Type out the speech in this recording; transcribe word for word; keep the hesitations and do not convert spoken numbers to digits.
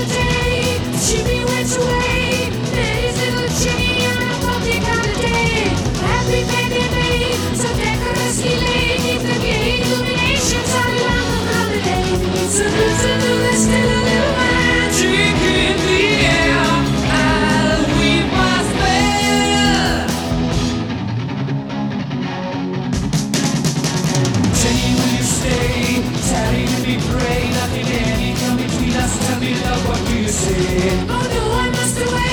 the day. Jimmy went away. Met his little Jenny on a public holiday. Happy baby made, so decorous he lay. Neath the gay illuminations all along the holiday. So good to do, there's still a little magic in the air. I'll weave my spell. Jenny, will you stay? Tarry to be pray. Nothing any come between us. Tell me love, what do you say? Oh no, I must away.